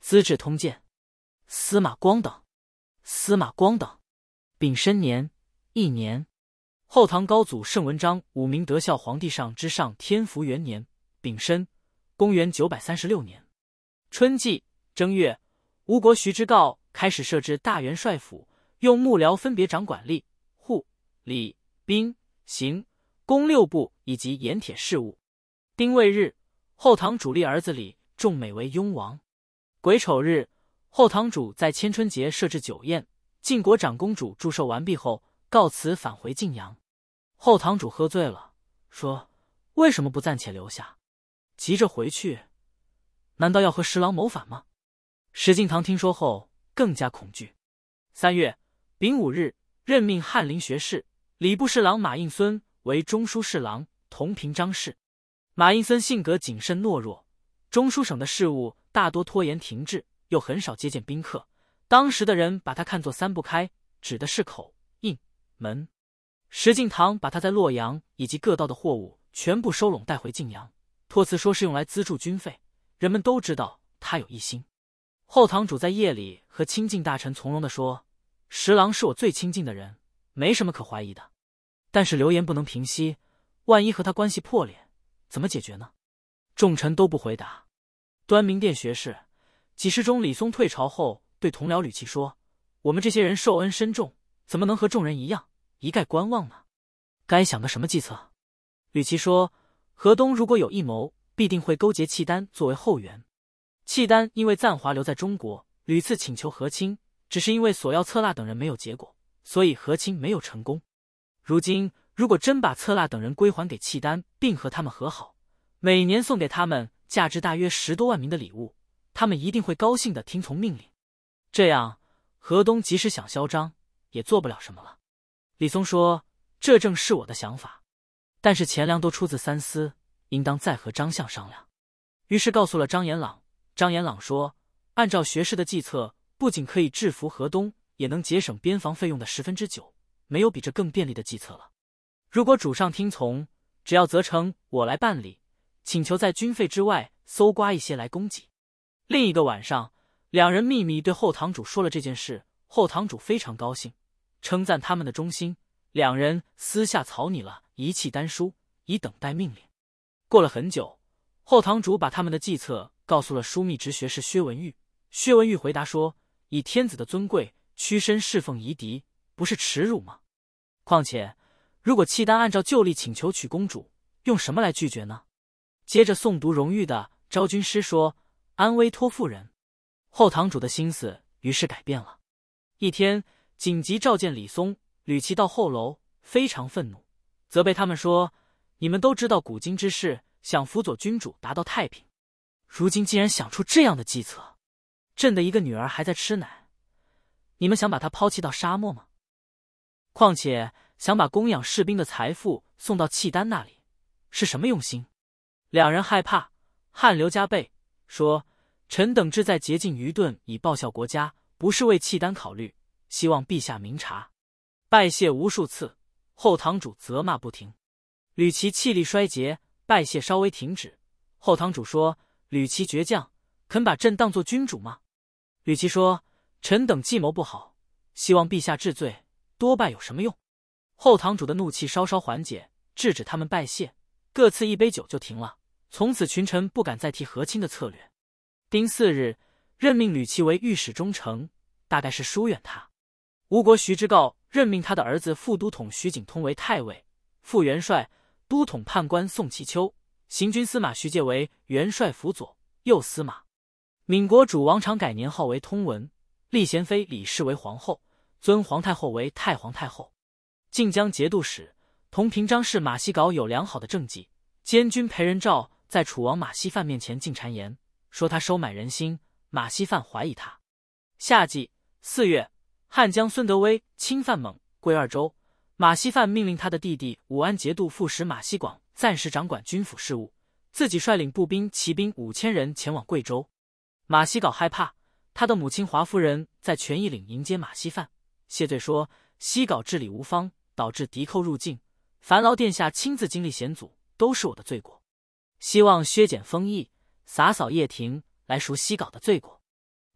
资治通鉴》。司马光等。司马光等。丙申年1年。后唐高祖圣文章武明德孝皇帝上之上天福元年丙申，公元936年春季正月，吴国徐知诰开始设置大元帅府，用幕僚分别掌管吏、户、礼、兵、刑、工6部以及盐铁事务。丁未日，后唐主立儿子李仲美为雍王。癸丑日，后堂主在千春节设置酒宴，晋国长公主祝寿完毕后，告辞返回晋阳。后堂主喝醉了，说：“为什么不暂且留下？急着回去，难道要和十郎谋反吗？”石敬瑭听说后更加恐惧。3月丙午日，任命翰林学士、礼部侍郎马应孙为中书侍郎、同平章事。马应孙性格谨慎懦弱，中书省的事务大多拖延停滞，又很少接见宾客。当时的人把他看作三不开，指的是口、印、门。石敬瑭把他在洛阳以及各道的货物全部收拢带回晋阳，托辞说是用来资助军费。人们都知道他有异心。后堂主在夜里和亲近大臣从容地说：“十郎是我最亲近的人，没什么可怀疑的。但是流言不能平息，万一和他关系破裂，怎么解决呢？”众臣都不回答。端明殿学士、给事中李松退朝后，对同僚吕琦说：“我们这些人受恩深重，怎么能和众人一样一概观望呢？该想个什么计策？”吕琦说：“河东如果有异谋，必定会勾结契丹作为后援。契丹因为赞华留在中国，屡次请求和亲，只是因为索要策腊等人没有结果，所以和亲没有成功。如今如果真把策腊等人归还给契丹，并和他们和好，每年送给他们价值大约10多万名的礼物，他们一定会高兴地听从命令。这样河东即使想嚣张，也做不了什么了。”李松说：“这正是我的想法，但是钱粮都出自三司，应当再和张相商量。”于是告诉了张延朗。张延朗说：“按照学士的计策，不仅可以制服河东，也能节省边防费用的9%，没有比这更便利的计策了。如果主上听从，只要责成我来办理，请求在军费之外搜刮一些来供给。”另一个晚上，两人秘密对后堂主说了这件事，后堂主非常高兴，称赞他们的忠心。两人私下草拟了一契丹书，以等待命令。过了很久，后堂主把他们的计策告诉了枢密直学士薛文玉。薛文玉回答说：“以天子的尊贵，屈身侍奉夷狄，不是耻辱吗？况且，如果契丹按照旧例请求娶公主，用什么来拒绝呢？”接着诵读荣誉的昭君诗说：“安危托妇人。”后堂主的心思于是改变了。一天，紧急召见李松、吕琦到后楼，非常愤怒，责备他们说：“你们都知道古今之事，想辅佐君主达到太平，如今竟然想出这样的计策。朕的一个女儿还在吃奶，你们想把她抛弃到沙漠吗？况且想把供养士兵的财富送到契丹那里，是什么用心？”两人害怕，汗流浃背，说：“臣等志在竭尽愚钝以报效国家，不是为契丹考虑，希望陛下明察。”拜谢无数次，后堂主责骂不停。吕琦气力衰竭，拜谢稍微停止。后堂主说：“吕琦倔强，肯把朕当作君主吗？”吕琦说：“臣等计谋不好，希望陛下治罪，多拜有什么用？”后堂主的怒气稍稍缓解，制止他们拜谢，各赐一杯酒就停了。从此群臣不敢再提和亲的策略。丁巳日，任命吕琦为御史中丞，大概是疏远他。吴国徐知诰任命他的儿子副都统徐景通为太尉、副元帅、都统判官宋其丘，行军司马徐介为元帅辅佐、右司马。闽国主王常改年号为通文，立贤妃李氏为皇后，尊皇太后为太皇太后。晋江节度使、同平章事马希杲有良好的政绩，监军裴仁照在楚王马希范面前进谗言，说他收买人心，马希范怀疑他。夏季4月，汉江孙德威侵犯蒙、贵2州，马希范命令他的弟弟武安节度副使马希广暂时掌管军府事务，自己率领步兵、骑兵5000人前往贵州。马希杲害怕，他的母亲华夫人在权义岭迎接马希范，谢罪说：“希杲治理无方，导致敌寇入境，烦劳殿下亲自经历险阻，都是我的罪过。希望削减封邑，洒扫掖庭，来赎希杲的罪过。”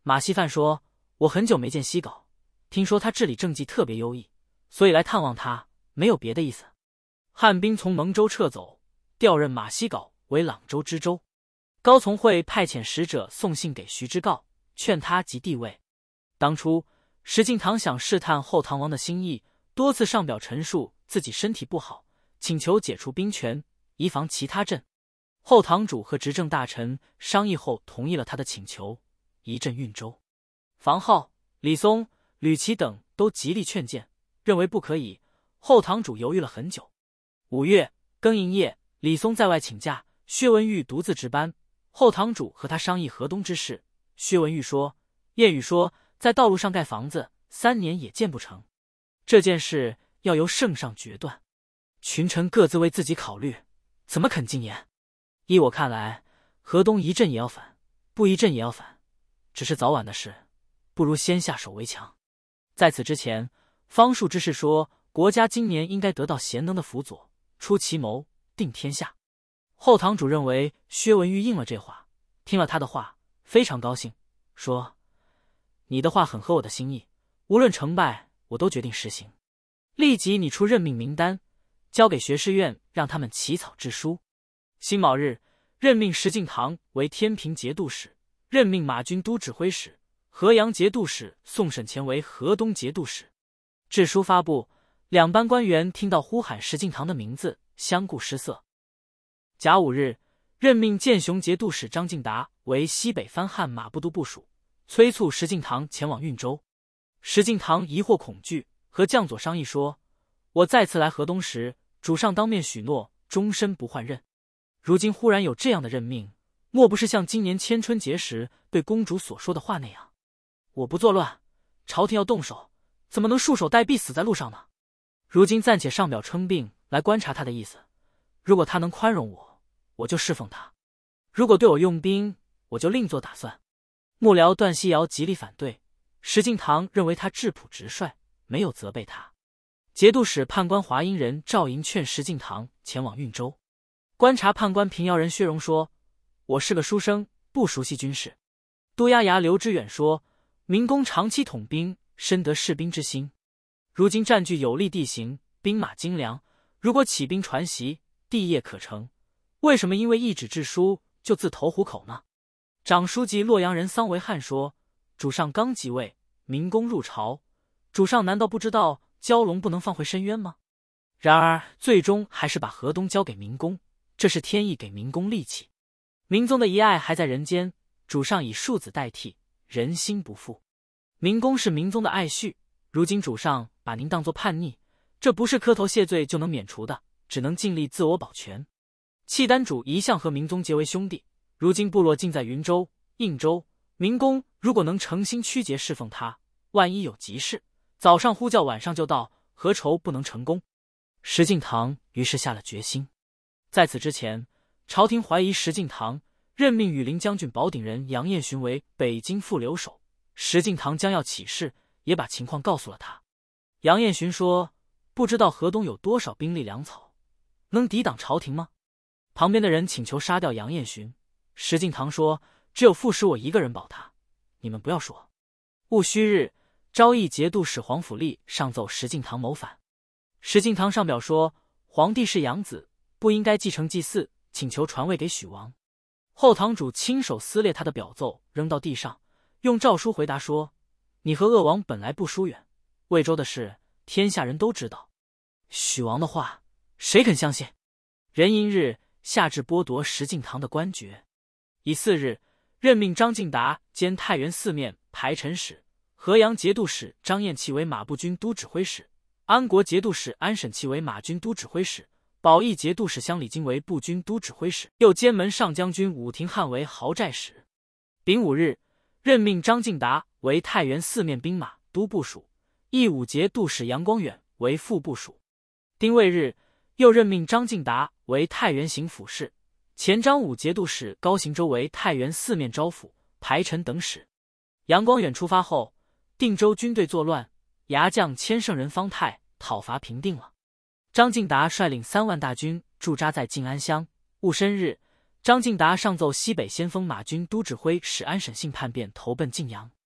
马希范说：“我很久没见西皋，听说他治理政绩特别优异，所以来探望他，没有别的意思。”汉兵从蒙州撤走，调任马希皋为朗州知州。高从诲派遣使者送信给徐知诰，劝他即帝位。当初石敬瑭想试探后唐王的心意，多次上表陈述自己身体不好，请求解除兵权，以防其他镇。后堂主和执政大臣商议后同意了他的请求，移镇运州。房浩、李松、吕琦等都极力劝谏，认为不可以。后堂主犹豫了很久。5月庚寅夜，李松在外请假，薛文玉独自值班。后堂主和他商议河东之事，薛文玉说：“谚语说，在道路上盖房子，3年也建不成。这件事要由圣上决断，群臣各自为自己考虑，怎么肯进言？依我看来，河东一阵也要反，不一阵也要反，只是早晚的事，不如先下手为强。在此之前，方术之士说，国家今年应该得到贤能的辅佐，出奇谋，定天下。”后堂主认为薛文玉应了这话，听了他的话，非常高兴，说：“你的话很合我的心意，无论成败，我都决定实行。立即你出任命名单，交给学士院，让他们起草制书。辛卯日，任命石敬瑭为天平节度使，任命马军都指挥使、河阳节度使宋审乾为河东节度使。制书发布，两班官员听到呼喊石敬瑭的名字，相顾失色。甲午日，任命建雄节度使张敬达为西北藩汉马步都部署，催促石敬瑭前往运州。石敬瑭疑惑恐惧，和将佐商议说：“我再次来河东时，主上当面许诺终身不换任。如今忽然有这样的任命，莫不是像今年迁春节时对公主所说的话那样？我不作乱，朝廷要动手，怎么能束手待毙死在路上呢？如今暂且上表称病，来观察他的意思。如果他能宽容我，我就侍奉他；如果对我用兵，我就另做打算。”幕僚段希尧极力反对，石敬瑭认为他质朴直率，没有责备他。节度使判官华阴人赵莹劝石敬瑭前往运州。观察判官平遥人薛荣说：“我是个书生，不熟悉军事。”都押衙刘知远说：“明公长期统兵，深得士兵之心。如今占据有利地形，兵马精良，如果起兵传习，地业可成。为什么因为一纸制书就自投虎口呢？”长书记洛阳人桑维汉说：“主上刚即位，明公入朝，主上难道不知道蛟龙不能放回深渊吗？然而最终还是把河东交给明公，这是天意给明公力气。明宗的遗爱还在人间，主上以庶子代替，人心不复。明公是明宗的爱婿，如今主上把您当作叛逆，这不是磕头谢罪就能免除的，只能尽力自我保全。契丹主一向和明宗结为兄弟，如今部落尽在云州、应州，明公如果能诚心屈节侍奉他，万一有急事，早上呼叫晚上就到，何愁不能成功？”石敬瑭于是下了决心。在此之前，朝廷怀疑石敬瑭，任命羽林将军保鼎人杨彦询为北京副留守。石敬瑭将要起事，也把情况告诉了他。杨彦询说：“不知道河东有多少兵力粮草，能抵挡朝廷吗？”旁边的人请求杀掉杨彦询，石敬瑭说：“只有副使我一个人保他，你们不要说。”戊戌日，昭义节度使黄甫立上奏石敬瑭谋反。石敬瑭上表说：“皇帝是养子，不应该继承祭祀，请求传位给许王。”后堂主亲手撕裂他的表奏，扔到地上，用诏书回答说：“你和鄂王本来不疏远，魏州的事天下人都知道，许王的话谁肯相信？”壬寅日，下旨剥夺石敬瑭的官爵。乙巳日，任命张敬达兼太原四面排陈使，河阳节度使张彦器为马步军都指挥使，安国节度使安审器为马军都指挥使，保义节度使乡里经为步军都指挥使，又兼门上将军武廷汉为豪寨使。丙午日，任命张敬达为太原四面兵马都部署，义武节度使杨光远为副部署。丁未日，又任命张敬达为太原行府事，前张武节度使高行周为太原四面招抚、排陈等使。杨光远出发后，定州军队作乱，牙将千圣人方泰讨伐平定了。张敬达率领3万大军驻扎在晋安乡。戊申日，张敬达上奏西北先锋马军都指挥使安审信叛变，投奔晋阳。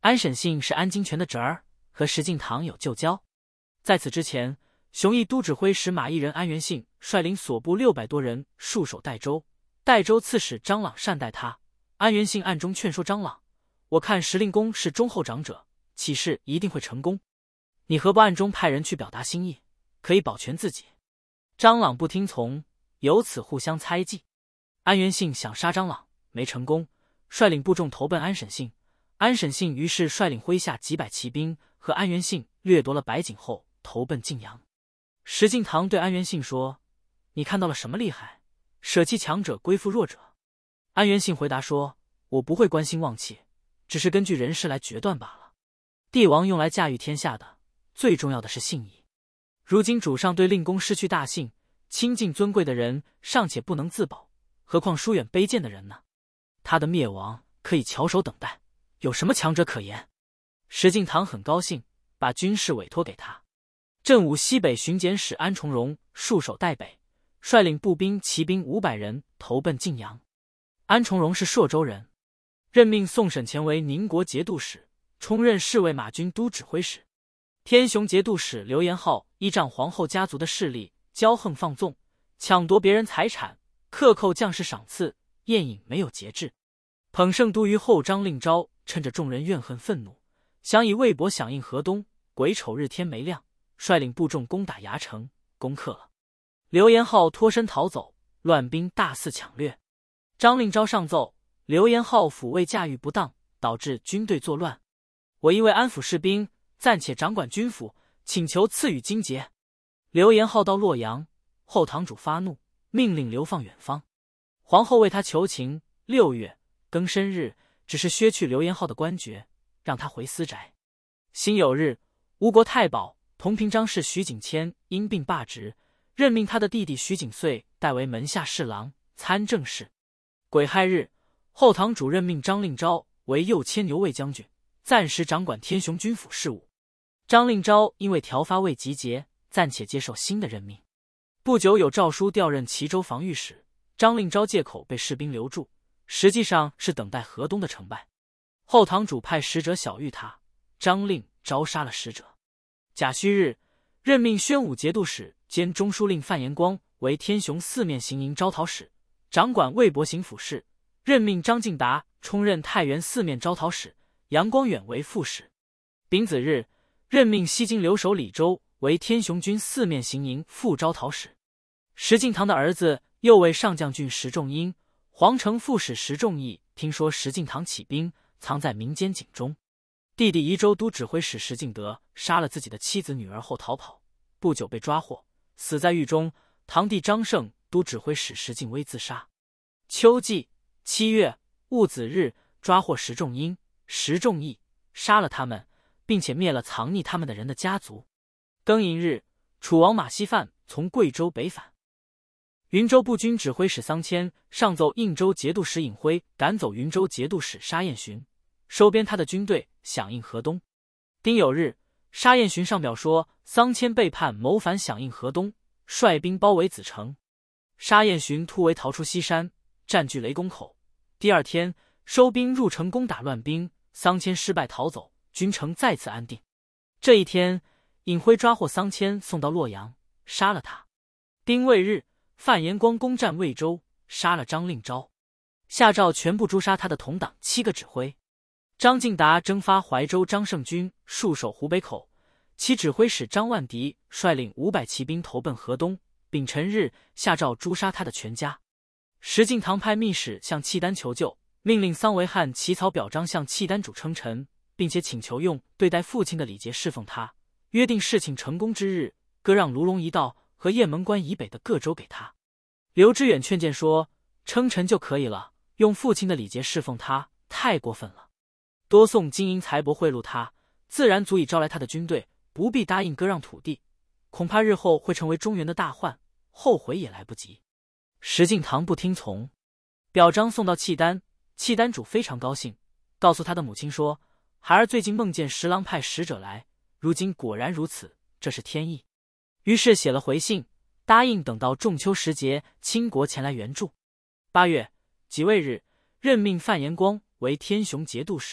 安审信是安金泉的侄儿，和石敬瑭有旧交。在此之前，雄毅都指挥使马邑人安元信率领所部600多人戍守代州，代州刺史张朗善待他。安元信暗中劝说张朗：“我看石令公是忠厚长者，起事一定会成功，你何不暗中派人去表达心意，可以保全自己？”张朗不听从，由此互相猜忌。安元信想杀张朗，没成功，率领部众投奔安审信。安审信于是率领麾下几百骑兵和安元信掠夺了白井后，投奔晋阳。石敬瑭对安元信说：“你看到了什么厉害？舍弃强者，归附弱者。”安元信回答说：“我不会关心忘气，只是根据人事来决断罢了。帝王用来驾驭天下的，最重要的是信义。如今主上对令公失去大信，亲近尊贵的人尚且不能自保，何况疏远卑贱的人呢？他的灭亡可以翘首等待，有什么强者可言？”石敬瑭很高兴，把军事委托给他。镇武西北巡检使安重荣戍守代北，率领步兵骑兵500人投奔晋阳。安重荣是朔州人，任命宋审前为宁国节度使，充任侍卫马军都指挥使。天雄节度使刘延浩依仗皇后家族的势力，骄横放纵，抢夺别人财产，克扣将士赏赐，宴饮没有节制。捧圣都虞后张令昭趁着众人怨恨愤怒，想以魏博响应河东。癸丑日天没亮，率领部众攻打牙城，攻克了。刘延浩脱身逃走，乱兵大肆抢掠。张令昭上奏，刘延浩抚慰驾驭不当，导致军队作乱。我因为安抚士兵，暂且掌管军府，请求赐予金节。刘延浩到洛阳，后堂主发怒，命令流放远方。皇后为他求情，6月庚申日，只是削去刘延浩的官爵，让他回私宅。辛酉日，吴国太保同平章事徐景谦因病罢职，任命他的弟弟徐景遂代为门下侍郎、参政事。癸亥日，后堂主任命张令昭为右迁牛卫将军，暂时掌管天雄军府事务。张令昭因为调发未集结，暂且接受新的任命。不久有诏书调任齐州防御使，张令昭借口被士兵留住，实际上是等待河东的成败。后堂主派使者晓谕他，张令昭杀了使者。甲戌日，任命宣武节度使兼中书令范延光为天雄四面行营招讨使，掌管魏博行府事，任命张敬达充任太原四面招讨使，杨光远为副使。丙子日，任命西京留守李周为天雄军四面行营副招讨使。石敬瑭的儿子右卫上将军石仲英、皇城副使石仲义听说石敬瑭起兵，藏在民间井中。弟弟宜州都指挥使石敬德杀了自己的妻子女儿后逃跑，不久被抓获，死在狱中。堂弟张胜都指挥使石敬威自杀。秋季7月戊子日，抓获石仲英、石仲义，杀了他们，并且灭了藏匿他们的人的家族。庚寅日，楚王马希范从贵州北返。云州步军指挥使桑谦上奏应州节度使尹辉赶走云州节度使沙彦寻，收编他的军队，响应河东。丁酉日，沙彦寻上表说桑谦背叛谋反，响应河东，率兵包围子城。沙彦寻突围逃出西山，占据雷公口。第二天收兵入城攻打乱兵，桑谦失败逃走，军城再次安定。这一天，尹辉抓获桑谦，送到洛阳，杀了他。丁未日，范延光攻占魏州，杀了张令昭，下诏全部诛杀他的同党7个指挥。张敬达征发怀州张胜军戍守湖北口，其指挥使张万迪率领500骑兵投奔河东。丙辰日，下诏诛杀他的全家。石敬瑭派密使向契丹求救，命令桑维汉起草表彰向契丹主称臣，并且请求用对待父亲的礼节侍奉他，约定事情成功之日，割让卢龙一道和雁门关以北的各州给他。刘知远劝谏说，称臣就可以了，用父亲的礼节侍奉他，太过分了。多送金银财帛贿赂他，自然足以招来他的军队，不必答应割让土地，恐怕日后会成为中原的大患，后悔也来不及。石敬瑭不听从，表彰送到契丹，契丹主非常高兴，告诉他的母亲说，孩儿最近梦见十郎派使者来，如今果然如此，这是天意。于是写了回信，答应等到仲秋时节，倾国前来援助。8月己未日，任命范延光为天雄节度使，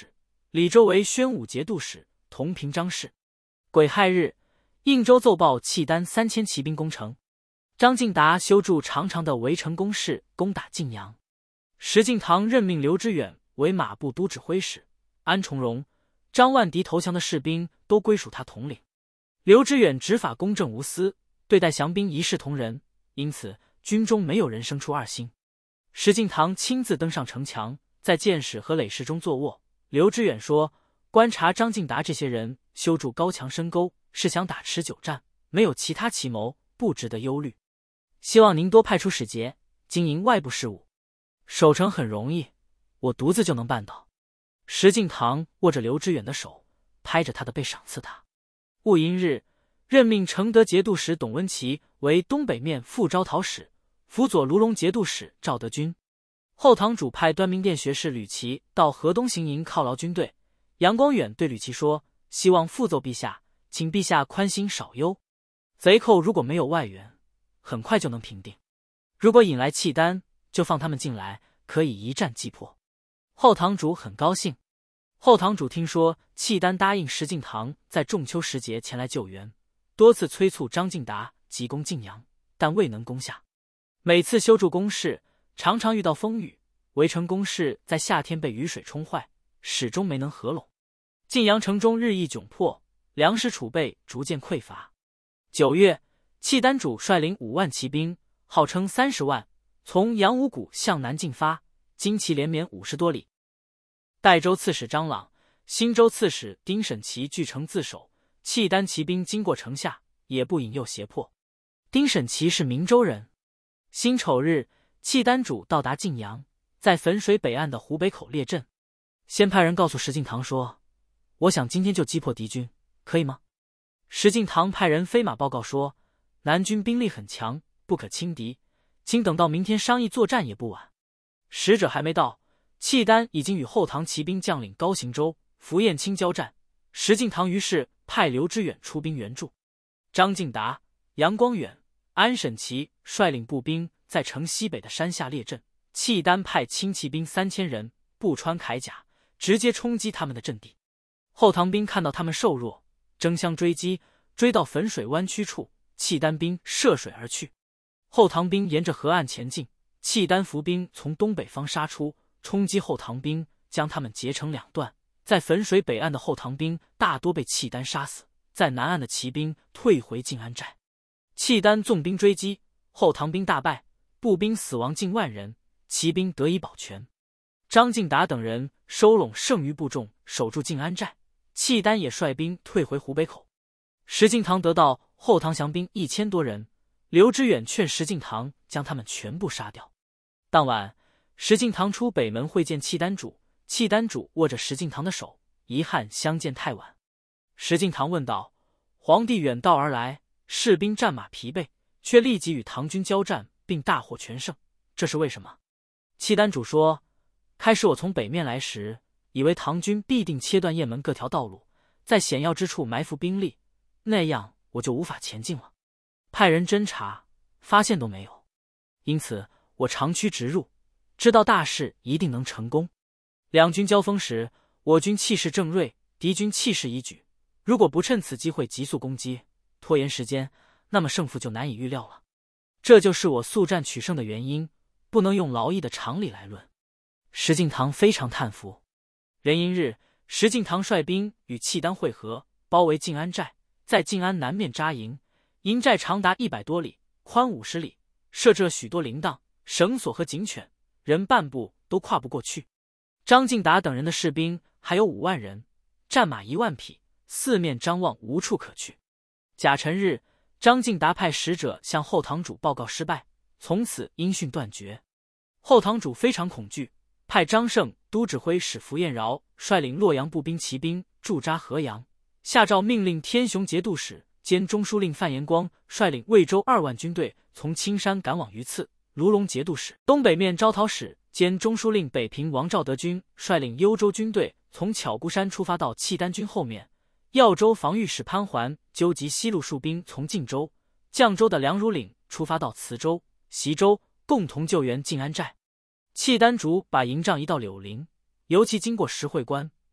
李州为宣武节度使，同平章事。癸亥日，应州奏报契丹3000骑兵攻城。张敬达修筑长长的围城工事，攻打晋阳。石敬瑭任命刘知远为马步都指挥使，安重荣、张万迪投降的士兵都归属他统领。刘知远执法公正无私，对待降兵一视同仁，因此军中没有人生出二心。石敬瑭亲自登上城墙，在箭矢和垒士中坐卧。刘知远说：“观察张敬达这些人修筑高墙深沟，是想打持久战，没有其他奇谋，不值得忧虑。希望您多派出使节，经营外部事务。守城很容易，我独自就能办到。”石敬瑭握着刘知远的手，拍着他的背赏赐他。戊寅日，任命承德节度使董温琪为东北面副招讨使，辅佐卢龙节度使赵德军。后堂主派端明殿学士吕琦到河东行营犒劳军队。杨光远对吕琦说：“希望复奏陛下，请陛下宽心少忧。贼寇如果没有外援，很快就能平定；如果引来契丹，就放他们进来，可以一战即破。”后堂主很高兴。后堂主听说契丹答应石敬瑭在仲秋时节前来救援，多次催促张敬达急攻晋阳，但未能攻下。每次修筑工事，常常遇到风雨，围城工事在夏天被雨水冲坏，始终没能合拢。晋阳城中日益窘迫，粮食储备逐渐匮乏。9月，契丹主率领5万骑兵，号称30万，从杨五谷向南进发，经其连绵50多里。代州刺史张朗、新州刺史丁审琦据城自守，契丹骑兵经过城下，也不引诱胁迫。丁审琦是明州人。辛丑日，契丹主到达晋阳，在汾水北岸的湖北口列阵。先派人告诉石敬瑭说：“我想今天就击破敌军，可以吗？”石敬瑭派人飞马报告说：“南军兵力很强，不可轻敌，请等到明天商议作战也不晚。”使者还没到，契丹已经与后唐骑兵将领高行周、符彦卿交战。石敬瑭于是派刘知远出兵援助。张敬达、杨光远、安审琦率领步兵在城西北的山下列阵，契丹派轻骑兵3000人，不穿铠甲，直接冲击他们的阵地。后唐兵看到他们瘦弱，争相追击，追到汾水湾区处，契丹兵涉水而去。后唐兵沿着河岸前进，契丹伏兵从东北方杀出，冲击后唐兵，将他们截成2段。在汾水北岸的后唐兵大多被契丹杀死，在南岸的骑兵退回晋安寨。契丹纵兵追击，后唐兵大败，步兵死亡近万人，骑兵得以保全。张敬达等人收拢剩余部众，守住晋安寨。契丹也率兵退回湖北口。石敬瑭得到后唐降兵1000多人，刘知远劝石敬瑭将他们全部杀掉。当晚，石敬瑭出北门会见契丹主，契丹主握着石敬瑭的手，遗憾相见太晚。石敬瑭问道：“皇帝远道而来，士兵战马疲惫，却立即与唐军交战，并大获全胜，这是为什么？”契丹主说：“开始我从北面来时，以为唐军必定切断雁门各条道路，在险要之处埋伏兵力，那样我就无法前进了。派人侦查，发现都没有，因此我长驱直入，知道大事一定能成功。两军交锋时，我军气势正锐，敌军气势已举，如果不趁此机会急速攻击，拖延时间，那么胜负就难以预料了。这就是我速战取胜的原因，不能用劳役的常理来论。”石敬瑭非常叹服。壬寅日，石敬瑭率兵与契丹会合，包围晋安寨，在晋安南面扎营，营寨长达100多里，宽50里，设置了许多铃铛、绳索和警犬，人半步都跨不过去。张敬达等人的士兵还有5万人，战马1万匹，四面张望，无处可去。甲辰日，张敬达派使者向后堂主报告失败，从此音讯断绝。后堂主非常恐惧，派张胜都指挥使符彦饶率领洛阳步兵骑兵驻扎河阳，下诏命令天雄节度使兼中书令范延光率领魏州2万军队从青山赶往榆次。卢龙节度使、东北面招讨使兼中书令北平王赵德军率领幽州军队从巧姑山出发到契丹军后面。耀州防御使潘桓纠集西路戍兵从晋州、绛州的梁汝岭出发到磁州、习州，共同救援晋安寨。契丹主把营帐移到柳林，尤其经过石会关，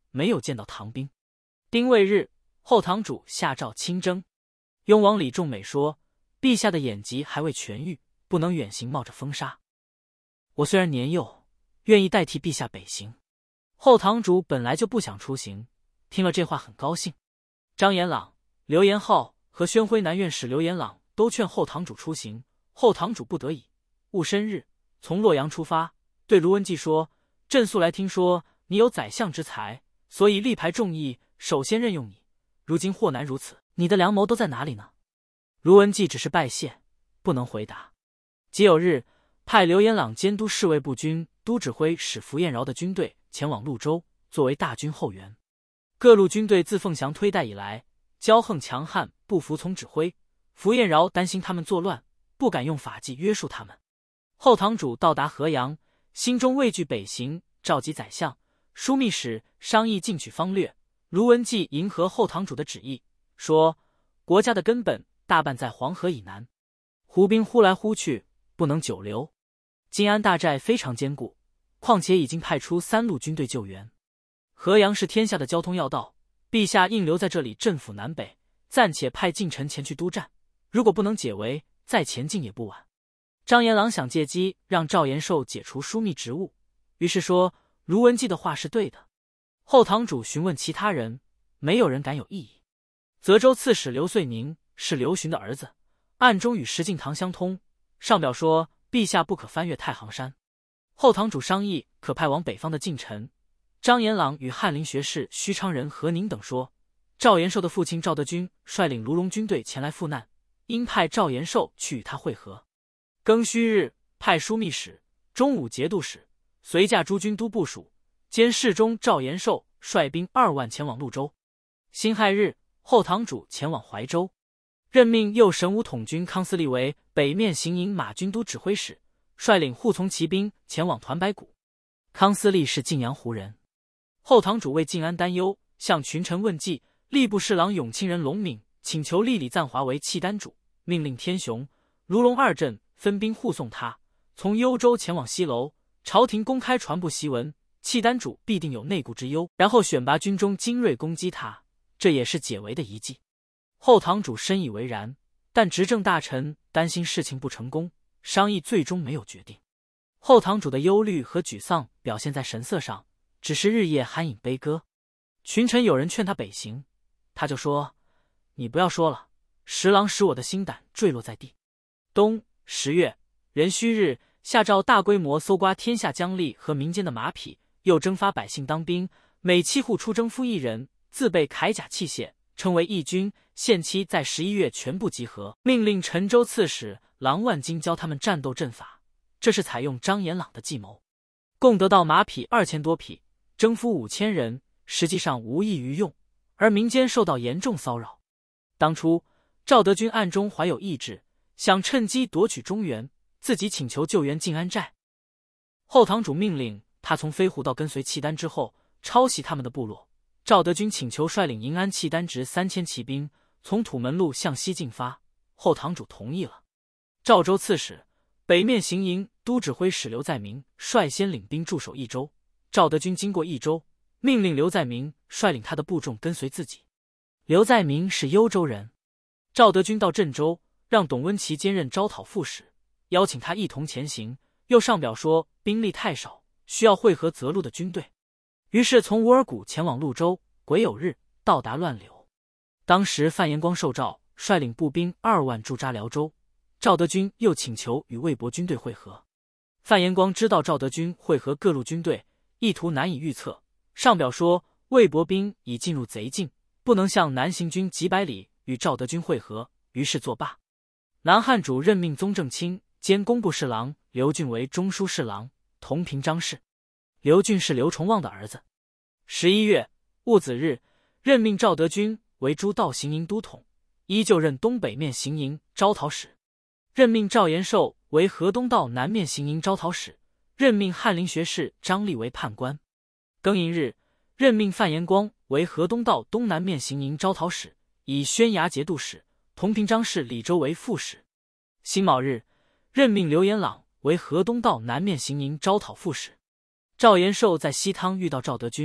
没有见到唐兵。丁未日，后堂主下诏亲征。雍王李仲美说：“陛下的眼疾还未痊愈，不能远行冒着风沙。我虽然年幼，愿意代替陛下北行。”后堂主本来就不想出行，听了这话很高兴。张延朗、刘延浩和宣徽南院使刘延朗都劝后堂主出行，后堂主不得已。戊申日，从洛阳出发，对卢文纪说：“朕素来听说你有宰相之才，所以力排众议，首先任用你。如今或难如此，你的良谋都在哪里呢？”卢文纪只是拜谢，不能回答。己酉日，派刘延朗监督侍卫部军都指挥使符彦饶的军队前往潞州，作为大军后援。各路军队自凤翔推戴以来，骄横强悍，不服从指挥。符彦饶担心他们作乱，不敢用法纪约束他们。后堂主到达河阳，心中畏惧北行，召集宰相、枢密使商议进取方略。卢文纪迎合后堂主的旨意，说：“国家的根本大半在黄河以南，胡兵忽来忽去，不能久留。晋安大寨非常坚固，况且已经派出3路军队救援。河阳是天下的交通要道，陛下应留在这里镇抚南北，暂且派近臣前去督战。如果不能解围，再前进也不晚。”张延朗想借机让赵延寿解除枢密职务，于是说卢文纪的话是对的。后堂主询问其他人，没有人敢有异议。泽州刺史刘遂宁是刘询的儿子，暗中与石敬瑭相通，上表说陛下不可翻越太行山。后堂主商议可派往北方的近臣。张延朗与翰林学士许昌人何宁等说，赵延寿的父亲赵德均率领卢龙军队前来赴难，应派赵延寿去与他会合。庚戌日，派枢密使、中武节度使、随驾诸军都部署兼侍中赵延寿率兵2万前往潞州。辛亥日，后堂主前往怀州，任命右神武统军康思立为北面行营马军都指挥使，率领护从骑兵前往团白谷。康思立是晋阳湖人。后堂主为晋安担忧，向群臣问计。吏部侍郎永清人龙敏请求立李赞华为契丹主，命令天雄、卢龙2镇分兵护送他，从幽州前往西楼。朝廷公开传布檄文，契丹主必定有内顾之忧，然后选拔军中精锐攻击他，这也是解围的一计。后堂主深以为然，但执政大臣担心事情不成功，商议最终没有决定。后堂主的忧虑和沮丧表现在神色上，只是日夜酣饮悲歌。群臣有人劝他北行，他就说：“你不要说了，十郎使我的心胆坠落在地。”冬10月壬戌日，下诏大规模搜刮天下疆吏和民间的马匹，又征发百姓当兵，每7户出征夫1人，自备铠甲器械，称为义军。限期在11月全部集合，命令陈州刺史郎万金教他们战斗阵法。这是采用张延朗的计谋，共得到马匹2000多匹，征夫5000人，实际上无益于用，而民间受到严重骚扰。当初赵德均暗中怀有意志，想趁机夺取中原，自己请求救援晋安寨。后堂主命令他从飞狐道跟随契丹之后，抄袭他们的部落。赵德均请求率领营安契丹直3000骑兵，从土门路向西进发，后堂主同意了。赵州刺史、北面行营都指挥使刘在明率先领兵驻守益州。赵德均经过益州，命令刘在明率领他的部众跟随自己。刘在明是幽州人。赵德均到镇州，让董温琪兼任招讨副使，邀请他一同前行，又上表说兵力太少，需要会合泽路的军队。于是从乌尔谷前往潞州，癸酉日到达乱柳。当时范延光受诏率领步兵2万驻扎辽州，赵德均又请求与魏博军队会合。范延光知道赵德均会合各路军队，意图难以预测，上表说魏博兵已进入贼境，不能向南行军几百里与赵德均会合，于是作罢。南汉主任命宗正卿兼工部侍郎刘俊为中书侍郎、同平章事。刘俊是刘崇旺的儿子。11月戊子日，任命赵德均为诸道行营都统，依旧任东北面行营招讨使。任命赵延寿为河东道南面行营招讨使，任命翰林学士张立为判官。庚寅日，任命范延光为河东道东南面行营招讨使，以宣衙节度使、同平章事李周为副使。辛卯日，任命刘延朗为河东道南面行营招讨副使。赵延寿在西汤遇到赵德均，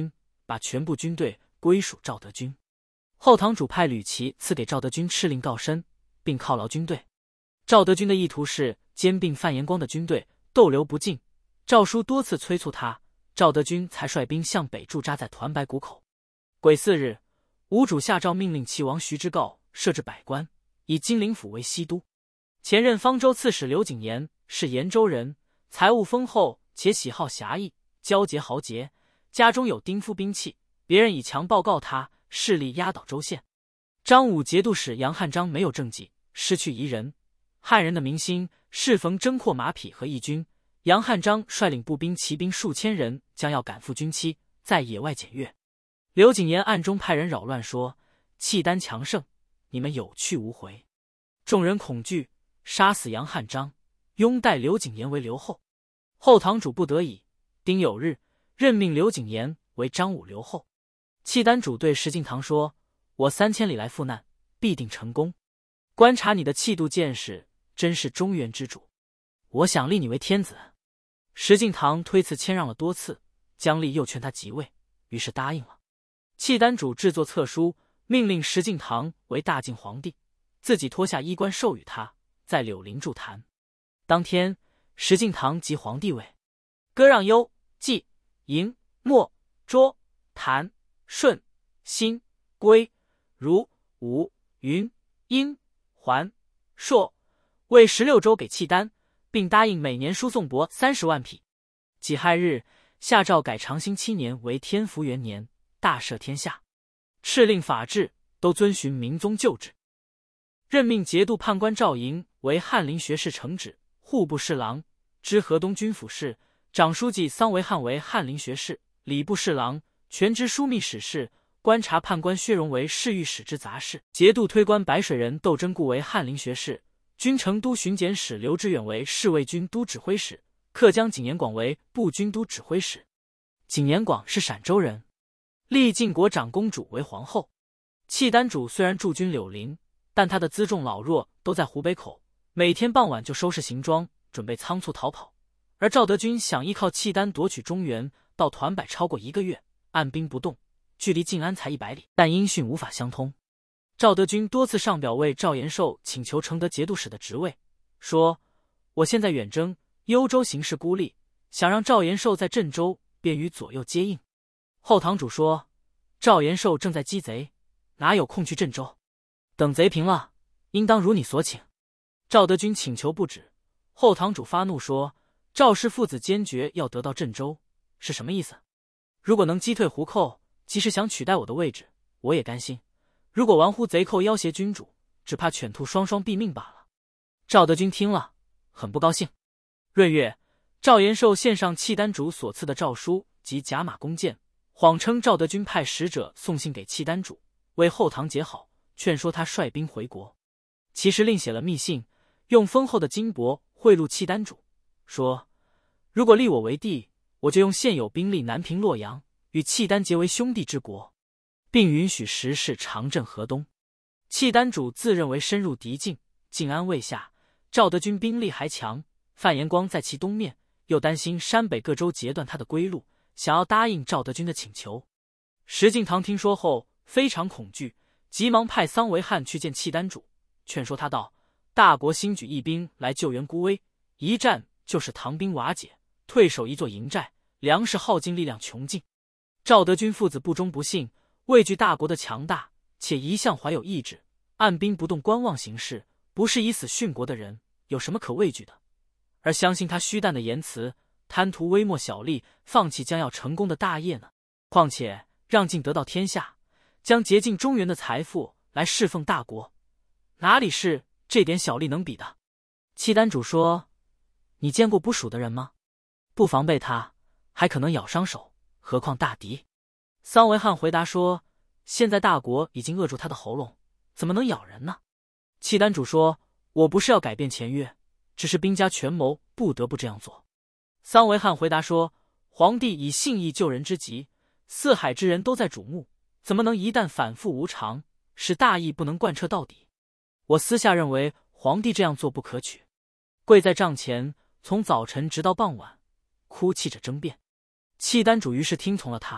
把全部军队归属赵德军。后堂主派吕琦赐给赵德军敕令告身，并犒劳军队。赵德军的意图是兼并范延光的军队，逗留不进。赵书多次催促他，赵德军才率兵向北驻扎在团白谷口。癸巳日，吴主下诏命令齐王徐之诰设置百官，以金陵府为西都。前任方州刺史刘景言是延州人，财物丰厚，且喜好侠义，骄节豪杰，家中有丁夫兵器，别人以强报告他，势力压倒州县。张武节度使杨汉章没有政绩，失去夷人，汉人的民心，适逢征扩马匹和义军。杨汉章率领步兵骑兵数千人，将要赶赴军期，在野外检阅。刘景言暗中派人扰乱，说契丹强盛，你们有去无回。众人恐惧，杀死杨汉章，拥戴刘景言为留后。后堂主不得已，丁酉日任命刘景言为张武留后。契丹主对石敬瑭说：我3000里来赴难，必定成功。观察你的气度见识，真是中原之主，我想立你为天子。石敬瑭推辞谦让了多次，姜立又劝他即位，于是答应了。契丹主制作册书，命令石敬瑭为大晋皇帝，自己脱下衣冠授予他，在柳林筑坛。当天，石敬瑭即皇帝位，割让幽、冀、营、墨、涿、谭、顺、新、归、如、吴、云、英、桓、朔，为16州给契丹，并答应每年输送帛30万匹。己亥日，下诏改长兴7年为天福元年，大赦天下，敕令法制都遵循明宗旧制。任命节度判官赵莹为翰林学士承旨、户部侍郎，知河东军府事；长书记桑维汉为翰林学士、礼部侍郎，全知枢密使事；观察判官薛荣为侍御史之杂事；节度推官白水人窦真固为翰林学士；军成都巡检使刘知远为侍卫军都指挥使；客将景延广为步军都指挥使。景延广是陕州人，立晋国长公主为皇后。契丹主虽然驻军柳林，但他的辎重老弱都在湖北口，每天傍晚就收拾行装，准备仓促逃跑。而赵德军想依靠契丹夺取中原，到团柏超过1个月，按兵不动，距离晋安才100里，但音讯无法相通。赵德军多次上表为赵延寿请求承得节度使的职位，说我现在远征，幽州形势孤立，想让赵延寿在镇州，便于左右接应。后堂主说，赵延寿正在击贼，哪有空去镇州？等贼平了，应当如你所请。赵德军请求不止，后堂主发怒说，赵氏父子坚决要得到镇州，是什么意思？如果能击退胡寇，即使想取代我的位置，我也甘心；如果玩忽贼寇要挟君主，只怕犬兔双双毙命罢了。赵德军听了，很不高兴。闰月，赵延寿献上契丹主所赐的诏书及甲马弓箭，谎称赵德军派使者送信给契丹主，为后堂结好，劝说他率兵回国。其实另写了密信，用丰厚的金帛贿赂契丹主，说如果立我为帝，我就用现有兵力南平洛阳，与契丹结为兄弟之国，并允许时事长镇河东。契丹主自认为深入敌境，晋安未下，赵德军兵力还强，范延光在其东面，又担心山北各州截断他的归路，想要答应赵德军的请求。石敬瑭听说后非常恐惧，急忙派桑维汉去见契丹主，劝说他道，大国新举义兵来救援孤危，一战就是唐兵瓦解，退守一座营寨，粮食耗尽，力量穷尽。赵德军父子不忠不信，畏惧大国的强大，且一向怀有意志，按兵不动，观望形势，不是以死殉国的人，有什么可畏惧的？而相信他虚诞的言辞，贪图微末小利，放弃将要成功的大业呢？况且让晋得到天下，将竭尽中原的财富来侍奉大国，哪里是这点小利能比的？契丹主说，你见过不蜀的人吗？不防备他，还可能咬伤手，何况大敌？桑维汉回答说，现在大国已经扼住他的喉咙，怎么能咬人呢？契丹主说，我不是要改变前约，只是兵家权谋，不得不这样做。桑维汉回答说，皇帝以信义救人之急，四海之人都在瞩目，怎么能一旦反复无常，使大义不能贯彻到底？我私下认为皇帝这样做不可取。跪在帐前，从早晨直到傍晚，哭泣着争辩。契丹主于是听从了他，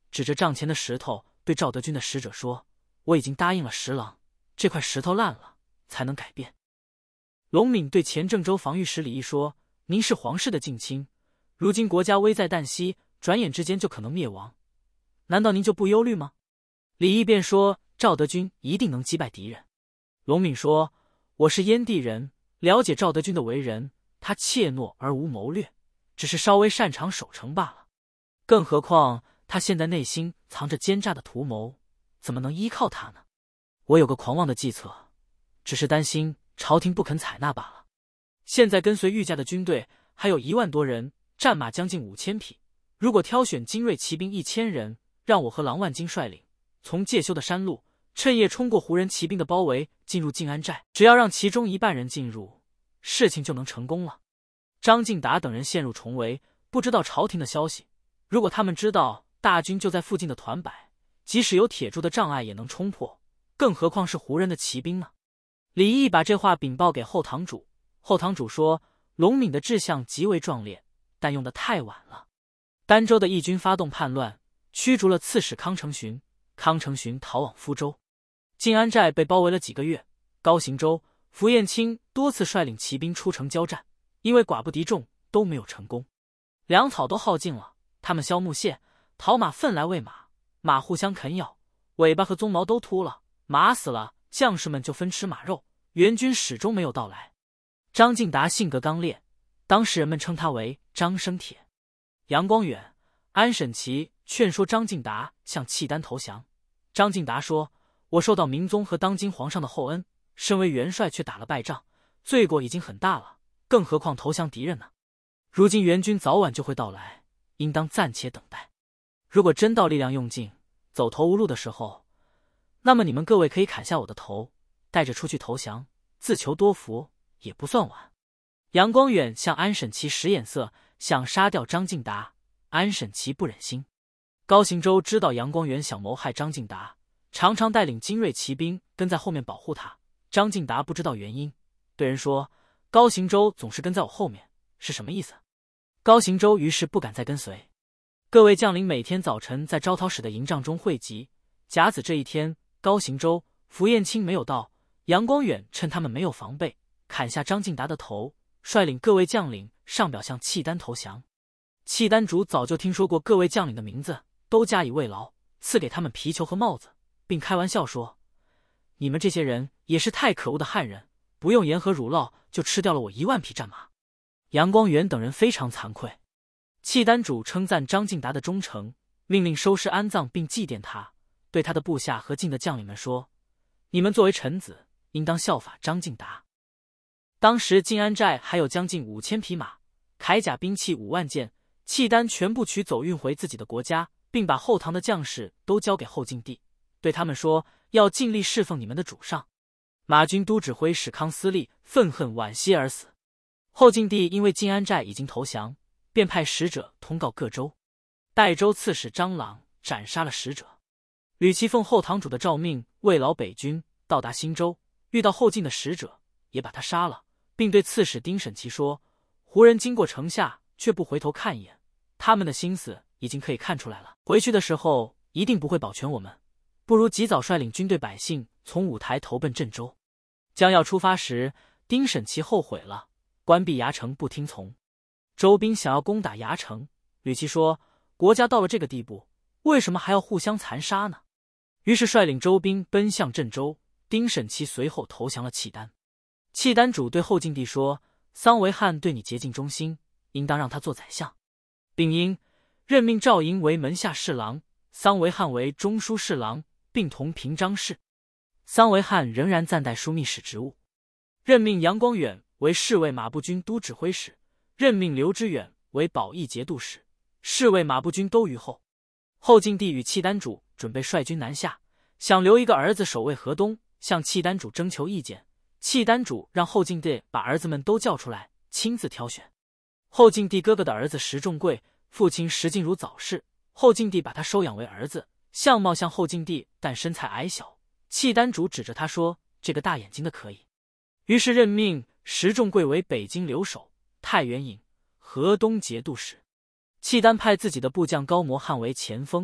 指着帐前的石头对赵德军的使者说：“我已经答应了十郎，这块石头烂了才能改变。”龙敏对前郑州防御使李毅说：“您是皇室的近亲，如今国家危在旦夕，转眼之间就可能灭亡，难道您就不忧虑吗？”李毅便说：“赵德军一定能击败敌人。”龙敏说：“我是燕地人，了解赵德军的为人，他怯懦而无谋略，只是稍微擅长守城罢了。更何况他现在内心藏着奸诈的图谋，怎么能依靠他呢？我有个狂妄的计策，只是担心朝廷不肯采纳罢了。现在跟随御驾的军队还有1万多人，战马将近5000匹。如果挑选精锐骑兵1000人，让我和郎万金率领，从介休的山路趁夜冲过胡人骑兵的包围，进入静安寨，只要让其中1半人进入，事情就能成功了。”张敬达等人陷入重围，不知道朝廷的消息。如果他们知道大军就在附近的团摆，即使有铁柱的障碍也能冲破，更何况是胡人的骑兵呢？李毅把这话禀报给后堂主，后堂主说：“龙敏的志向极为壮烈，但用得太晚了。”儋州的义军发动叛乱，驱逐了刺史康承荀，康承荀逃往福州。静安寨被包围了几个月，高行周、符彦卿多次率领骑兵出城交战，因为寡不敌众，都没有成功。粮草都耗尽了，他们削木屑，讨马粪来喂马，马互相啃咬，尾巴和鬃毛都秃了，马死了，将士们就分吃马肉，援军始终没有到来。张敬达性格刚烈，当时人们称他为张生铁。杨光远、安审琦劝说张敬达向契丹投降。张敬达说：“我受到明宗和当今皇上的厚恩，身为元帅却打了败仗，罪过已经很大了，更何况投降敌人呢？如今援军早晚就会到来，应当暂且等待。如果真到力量用尽，走投无路的时候，那么你们各位可以砍下我的头，带着出去投降，自求多福，也不算晚。”杨光远向安审琦使眼色，想杀掉张敬达，安审琦不忍心。高行周知道杨光远想谋害张敬达，常常带领精锐骑兵跟在后面保护他。张敬达不知道原因，对人说：“高行周总是跟在我后面，是什么意思？”高行周于是不敢再跟随。各位将领每天早晨在招讨使的营帐中汇集。甲子这一天，高行周、符彦卿没有到，杨光远趁他们没有防备，砍下张敬达的头，率领各位将领上表向契丹投降。契丹主早就听说过各位将领的名字，都加以慰劳，赐给他们皮球和帽子，并开玩笑说：“你们这些人也是太可恶的汉人，不用盐和乳酪就吃掉了我1万匹战马。”杨光远等人非常惭愧。契丹主称赞张敬达的忠诚，命令收尸安葬并祭奠他，对他的部下和近的将领们说：“你们作为臣子，应当效法张敬达。”当时静安寨还有将近5000匹马，铠甲兵器5万件，契丹全部取走运回自己的国家，并把后唐的将士都交给后晋帝，对他们说：“要尽力侍奉你们的主上。”马军都指挥使康思利愤恨惋惜而死。后晋帝因为静安寨已经投降，便派使者通告各州。代州刺史张朗斩杀了使者。吕其奉后堂主的诏命，慰劳北军，到达新州，遇到后晋的使者，也把他杀了，并对刺史丁审琦说：“胡人经过城下，却不回头看一眼，他们的心思已经可以看出来了。回去的时候一定不会保全我们，不如及早率领军队百姓从五台投奔镇州。”将要出发时，丁审琦后悔了，关闭牙城不听从。周兵想要攻打牙城，吕其说：“国家到了这个地步，为什么还要互相残杀呢？”于是率领周兵奔向镇州，丁审琦随后投降了契丹。契丹主对后晋帝说：“桑维汉对你竭尽忠心，应当让他做宰相，并应任命赵莹为门下侍郎，桑维汉为中书侍郎，并同平章事。”桑维汉仍然暂代枢密使职务。任命杨光远为侍卫马步军都指挥使，任命刘知远为保义节度使，侍卫马步军都虞候。后晋帝与契丹主准备率军南下，想留一个儿子守卫河东，向契丹主征求意见。契丹主让后晋帝把儿子们都叫出来，亲自挑选。后晋帝哥哥的儿子石重贵，父亲石敬儒早逝，后晋帝把他收养为儿子，相貌像后晋帝，但身材矮小。契丹主指着他说：“这个大眼睛的可以。”于是任命石重贵为北京留守、太原尹、河东节度使。契丹派自己的部将高摩汉为前锋，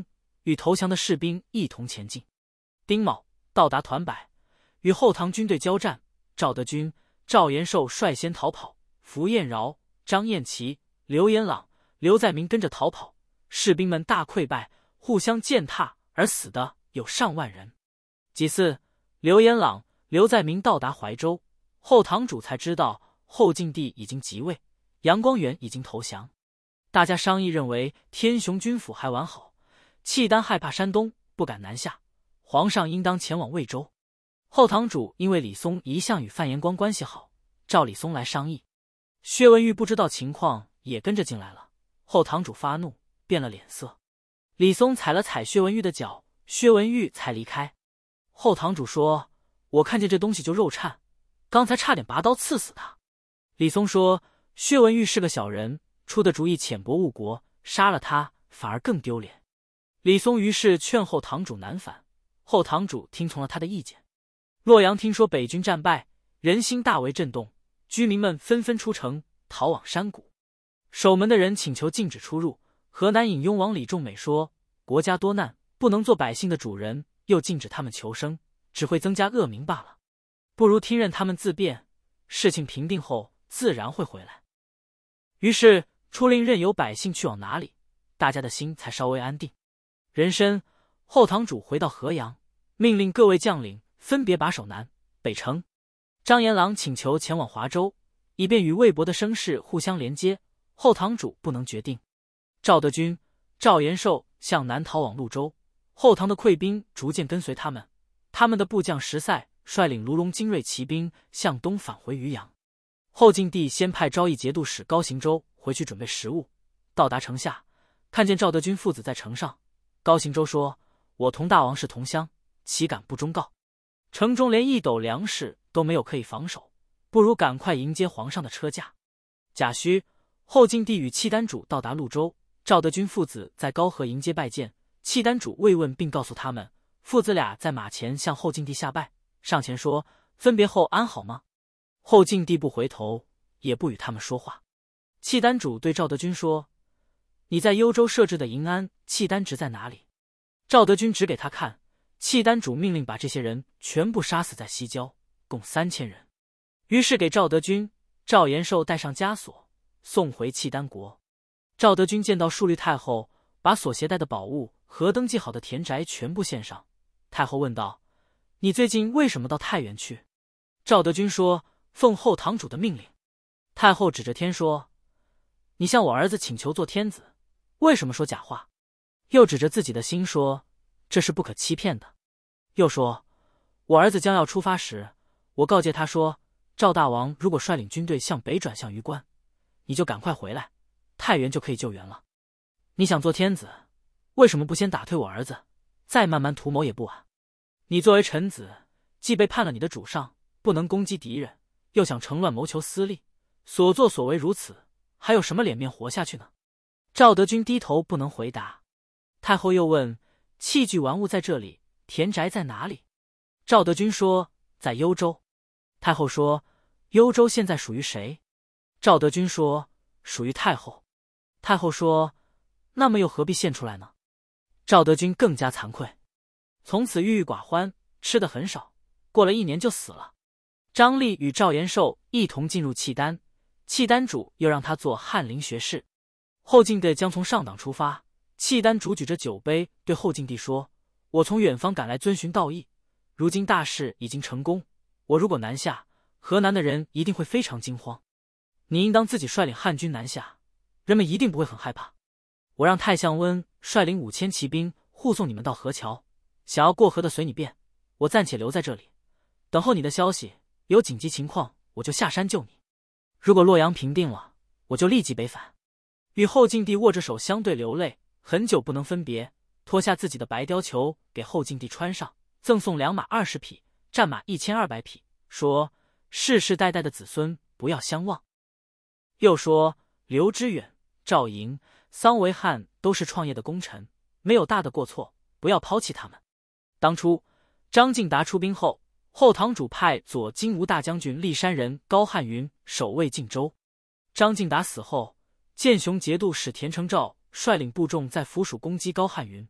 与投降的士兵一同前进。丁卯，到达团柏，与后唐军队交战。赵德军、赵延寿率先逃跑，符彦饶、张彦齐、刘延朗、刘在明跟着逃跑，士兵们大溃败，互相践踏，而死的有上万人。几次，刘延朗、刘在明到达怀州，后堂主才知道后晋帝已经即位，杨光远已经投降。大家商议认为天雄军府还完好，契丹害怕山东，不敢南下，皇上应当前往魏州。后堂主因为李松一向与范延光关系好，召李松来商议。薛文玉不知道情况，也跟着进来了。后堂主发怒，变了脸色。李松踩了踩薛文玉的脚，薛文玉才离开。后堂主说：“我看见这东西就肉颤，刚才差点拔刀刺死他。”李松说：“薛文玉是个小人，出的主意浅薄误国，杀了他反而更丢脸。”李松于是劝后堂主南返，后堂主听从了他的意见。洛阳听说北军战败，人心大为震动，居民们纷纷出城逃往山谷。守门的人请求禁止出入。河南尹雍王李仲美说：“国家多难，不能做百姓的主人，又禁止他们求生，只会增加恶名罢了。不如听任他们自便，事情平定后自然会回来。”于是出令任由百姓去往哪里，大家的心才稍微安定。壬申，后堂主回到河阳，命令各位将领分别把守南北城。张延郎请求前往华州，以便与魏博的声势互相连接，后堂主不能决定。赵德军、赵延寿向南逃往潞州，后唐的溃兵逐渐跟随他们。他们的部将石塞率领卢龙精锐骑兵向东返回渔阳。后晋帝先派昭义节度使高行周回去准备食物，到达城下，看见赵德军父子在城上。高行周说：“我同大王是同乡，岂敢不忠告？城中连一斗粮食都没有可以防守，不如赶快迎接皇上的车驾。”甲戌，后晋帝与契丹主到达潞州，赵德军父子在高河迎接拜见。契丹主慰问并告诉他们，父子俩在马前向后晋帝下拜，上前说：“分别后安好吗？”后晋帝不回头，也不与他们说话。契丹主对赵德军说：“你在幽州设置的营安契丹直在哪里？”赵德军指给他看，契丹主命令把这些人全部杀死在西郊，共3000人。于是给赵德军、赵延寿带上枷锁，送回契丹国。赵德军见到淑律太后，把所携带的宝物和登记好的田宅全部献上。太后问道：“你最近为什么到太原去？”赵德军说：“奉后堂主的命令。”太后指着天说：“你向我儿子请求做天子，为什么说假话？”又指着自己的心说：“这是不可欺骗的。”又说：“我儿子将要出发时，我告诫他说，赵大王如果率领军队向北转向榆关，你就赶快回来，太原就可以救援了。你想做天子，为什么不先打退我儿子，再慢慢图谋也不晚？你作为臣子，既背叛了你的主上，不能攻击敌人，又想乘乱谋求私利，所作所为如此，还有什么脸面活下去呢？”赵德军低头不能回答。太后又问：“器具玩物在这里，田宅在哪里？”赵德军说：“在幽州。”太后说：“幽州现在属于谁？”赵德军说：“属于太后。”太后说：“那么又何必献出来呢？”赵德军更加惭愧，从此郁郁寡欢，吃得很少，过了1年就死了。张力与赵延寿一同进入契丹，契丹主又让他做翰林学士。后晋帝将从上党出发，契丹主举着酒杯对后晋帝说：“我从远方赶来遵循道义，如今大事已经成功，我如果南下，河南的人一定会非常惊慌。你应当自己率领汉军南下，人们一定不会很害怕。我让太相温率领5000骑兵护送你们到河桥，想要过河的随你便，我暂且留在这里，等候你的消息，有紧急情况我就下山救你。如果洛阳平定了，我就立即北返。”与后晋帝握着手相对流泪，很久不能分别，脱下自己的白貂裘给后晋帝穿上，赠送良马20匹，战马1200匹，说：“世世代代的子孙不要相忘。”又说：“刘知远、赵莹、桑维汉都是创业的功臣，没有大的过错，不要抛弃他们。”当初张敬达出兵后，后堂主派左金吾大将军骊山人高汉云守卫晋州。张敬达死后，建雄节度使田承照率领部众在府署攻击高汉云。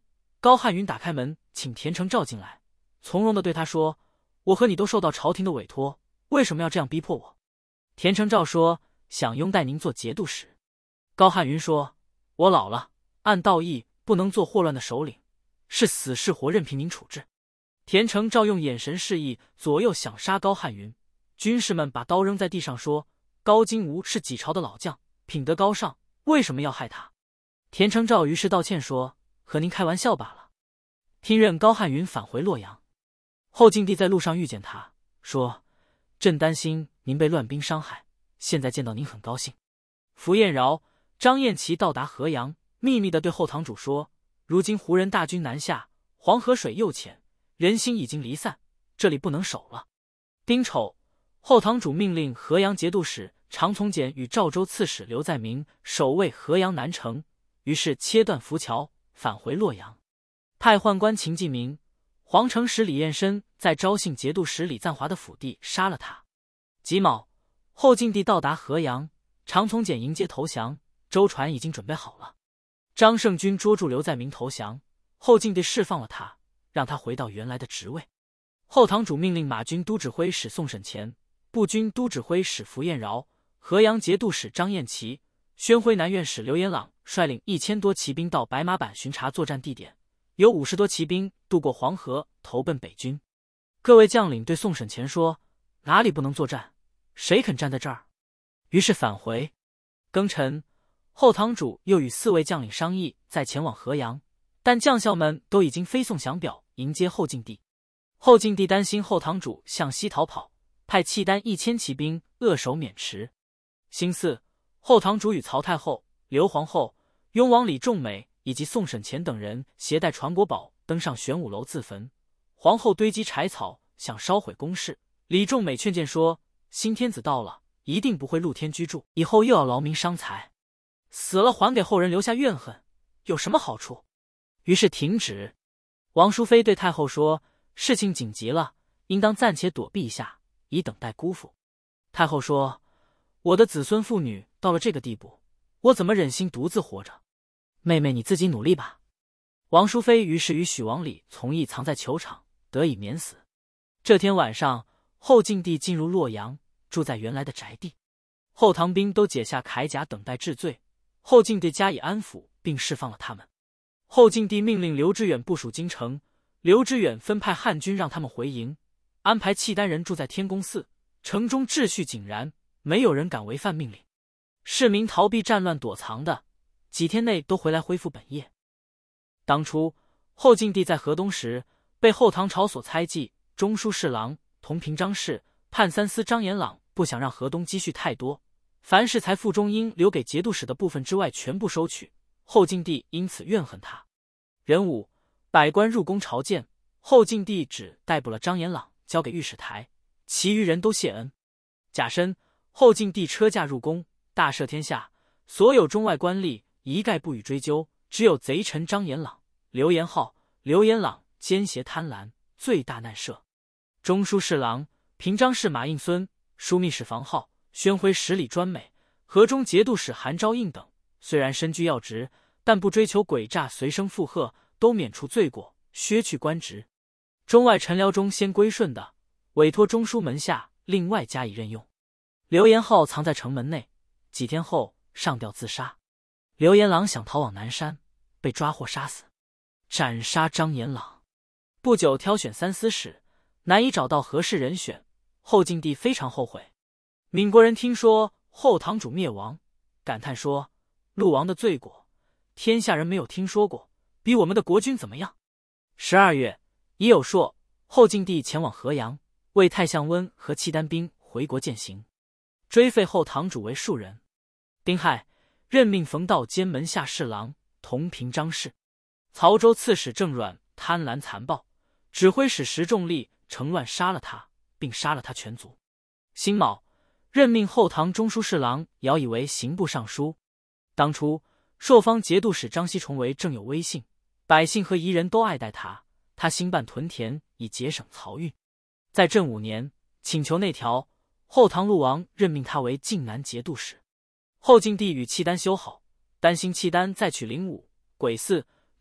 高汉云打开门，请田承照进来，从容地对他说：“我和你都受到朝廷的委托，为什么要这样逼迫我？”田承照说：“想拥戴您做节度使。”高汉云说：“我老了，按道义不能做祸乱的首领，是死是活任凭您处置。”田承照用眼神示意左右想杀高汉云，军士们把刀扔在地上，说：“高金吾是几朝的老将，品德高尚，为什么要害他？”田承照于是道歉说：“和您开玩笑罢了。”听任高汉云返回洛阳。后晋帝在路上遇见他，说：“朕担心您被乱兵伤害，现在见到您很高兴。”符彦饶、张彦齐到达河阳，秘密地对后堂主说：“如今胡人大军南下，黄河水又浅，人心已经离散，这里不能守了。”丁丑，后堂主命令河阳节度使常从简与赵州刺史刘在明守卫河阳南城，于是切断浮桥，返回洛阳。太宦官秦继明、皇城使李彦深在昭信节度使李赞华的府地杀了他。己卯，后晋帝到达河阳，常从简迎接投降，舟船已经准备好了。张胜军捉住刘在明投降，后晋帝释放了他，让他回到原来的职位。后堂主命令马军都指挥使宋审前、步军都指挥使符彦饶、河阳节度使张彦齐、宣徽南院使刘延朗率领1000多骑兵到白马坂巡查作战地点，有50多骑兵渡过黄河投奔北军。各位将领对宋审前说：“哪里不能作战？谁肯站在这儿？”于是返回。庚辰，后堂主又与4位将领商议再前往河阳，但将校们都已经飞送降表迎接后晋帝。后晋帝担心后堂主向西逃跑，派契丹1000骑兵扼守渑池。辛巳，后堂主与曹太后、刘皇后、雍王李仲美以及宋审前等人携带传国宝登上玄武楼自焚。皇后堆积柴草，想烧毁宫室。李仲美劝谏说：“新天子到了，一定不会露天居住，以后又要劳民伤财，死了还给后人留下怨恨，有什么好处？”于是停止。王淑妃对太后说：“事情紧急了，应当暂且躲避一下，以等待姑父。”太后说：“我的子孙妇女到了这个地步，我怎么忍心独自活着？妹妹你自己努力吧。”王淑妃于是与许王礼从意藏在球场，得以免死。这天晚上，后晋帝进入洛阳，住在原来的宅地。后唐兵都解下铠甲，等待治罪。后晋帝加以安抚，并释放了他们。后晋帝命令刘知远部署京城，刘知远分派汉军让他们回营，安排契丹人住在天宫寺，城中秩序井然，没有人敢违反命令。市民逃避战乱躲藏的，几天内都回来恢复本业。当初后晋帝在河东时，被后唐朝所猜忌，中书侍郎、同平章事、判三司张延朗不想让河东积蓄太多，凡是财富中应留给节度使的部分之外全部收取，后晋帝因此怨恨他。壬午，百官入宫朝见，后晋帝只逮捕了张延朗，交给御史台，其余人都谢恩。甲申，后晋帝车驾入宫，大赦天下，所有中外官吏一概不予追究，只有贼臣张延朗、刘延浩、刘延朗奸邪贪婪，罪大难赦。中书侍郎、平章事马应孙、枢密使房浩、宣徽使李专美、河中节度使韩昭应等，虽然身居要职，但不追求诡诈随声附和，都免除罪过，削去官职。中外臣僚中先归顺的，委托中书门下另外加以任用。刘延浩藏在城门内，几天后上吊自杀。刘延朗想逃往南山，被抓获杀死。斩杀张延朗。不久挑选三司使，难以找到合适人选，后晋帝非常后悔。闽国人听说后堂主灭亡，感叹说：“陆王的罪过，天下人没有听说过，比我们的国君怎么样？”12月，乙酉朔，后晋帝前往河阳，为太相温和契丹兵回国践行，追废后堂主为庶人。丁亥，任命冯道兼门下侍郎，同平章事。曹州刺史郑阮贪婪残暴，指挥使石重利乘乱杀了他，并杀了他全族。辛卯，任命后唐中书侍郎姚以为刑部尚书。当初朔方节度使张锡崇为正有威信，百姓和夷人都爱戴他，他兴办屯田以节省漕运。在正5年，请求内调，后唐陆王任命他为晋南节度使。后晋帝与契丹修好，担心契丹再取灵武、鬼寺、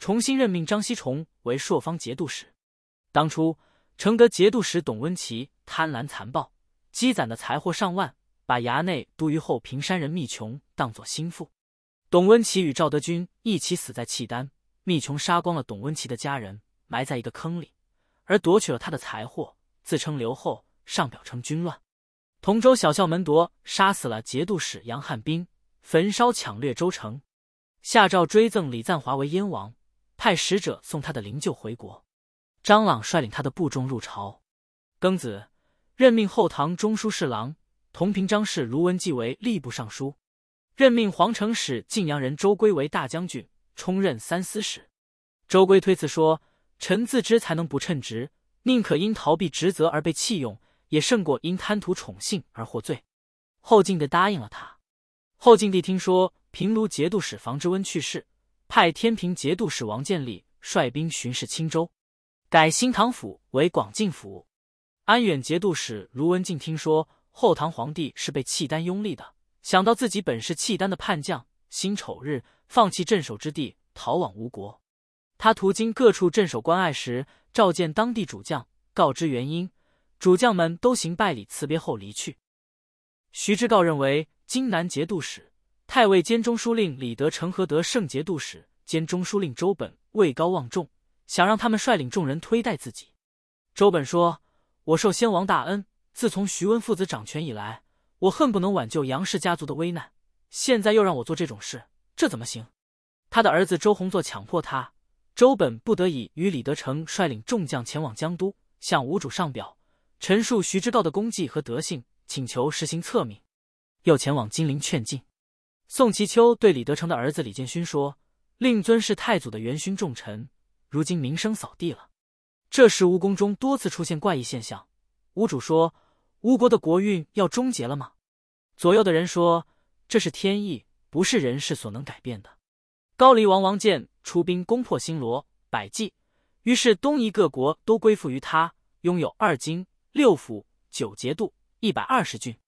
重新任命张锡崇为朔方节度使。当初承德节度使董温琪贪婪残暴，积攒的财货上万，把衙内都虞候平山人密琼当作心腹。董温琪与赵德军一起死在契丹，密琼杀光了董温琪的家人，埋在一个坑里，而夺取了他的财货，自称刘后，上表称军乱。同州小校门铎杀死了节度使杨汉斌，焚烧抢掠州城，下诏追赠李赞华为燕王，派使者送他的灵柩回国。张朗率领他的部众入朝。庚子，任命后唐中书侍郎、同平章事卢文纪为吏部尚书，任命皇城使晋阳人周归为大将军，充任三司使。周归推辞说：“臣自知才能不称职，宁可因逃避职责而被弃用，也胜过因贪图宠幸而获罪。”后晋帝答应了他。后晋帝听说平卢节度使房之温去世，派天平节度使王建立率兵巡视青州，改新唐府为广进府。安远节度使卢文静听说后唐皇帝是被契丹拥立的，想到自己本是契丹的叛将，辛丑日放弃镇守之地，逃往吴国。他途经各处镇守关隘时，召见当地主将，告知原因，主将们都行拜礼辞别后离去。徐知诰认为荆南节度使、太尉兼中书令李德成和德胜节度使兼中书令周本位高望重，想让他们率领众人推戴自己。周本说：“我受先王大恩，自从徐温父子掌权以来，我恨不能挽救杨氏家族的危难，现在又让我做这种事，这怎么行？”他的儿子周弘作强迫他，周本不得已与李德成率领众将前往江都，向吴主上表，陈述徐知诰的功绩和德性，请求实行册命。又前往金陵劝进。宋其丘对李德成的儿子李建勋说：“令尊是太祖的元勋重臣，如今名声扫地了。”这时吴宫中多次出现怪异现象。吴主说：“吴国的国运要终结了吗？”左右的人说：“这是天意，不是人事所能改变的。”高黎王王建出兵攻破新罗、百济，于是东夷各国都归附于他，拥有2京、6府、9节度、120郡。